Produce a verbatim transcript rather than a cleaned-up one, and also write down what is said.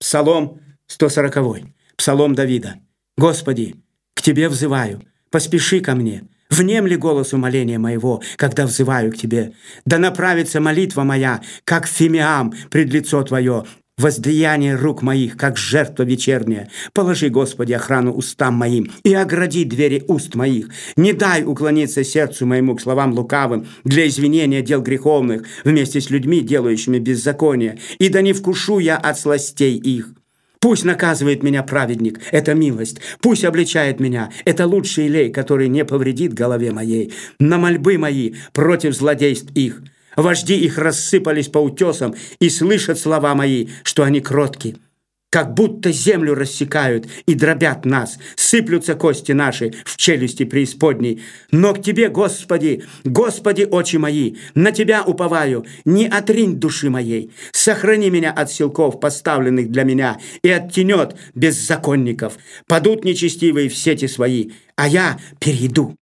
Псалом сто сороковой. Псалом Давида. «Господи, к Тебе взываю, поспеши ко мне. Внемли голос умоления моего, когда взываю к Тебе. Да направится молитва моя, как фимиам пред лицо Твое, воздаяние рук моих, как жертва вечерняя. Положи, Господи, охрану устам моим и огради двери уст моих. Не дай уклониться сердцу моему к словам лукавым для извинения дел греховных вместе с людьми, делающими беззаконие. И да не вкушу я от сластей их. Пусть наказывает меня праведник, это милость. Пусть обличает меня, это лучший лей, который не повредит голове моей. На мольбы мои против злодейств их. Вожди их рассыпались по утесам и слышат слова мои, что они кротки. Как будто землю рассекают и дробят нас, сыплются кости наши в челюсти преисподней. Но к Тебе, Господи, Господи, очи мои, на Тебя уповаю, не отринь души моей. Сохрани меня от силков, поставленных для меня, и от тенет беззаконников. Падут нечестивые в сети свои, а я перейду».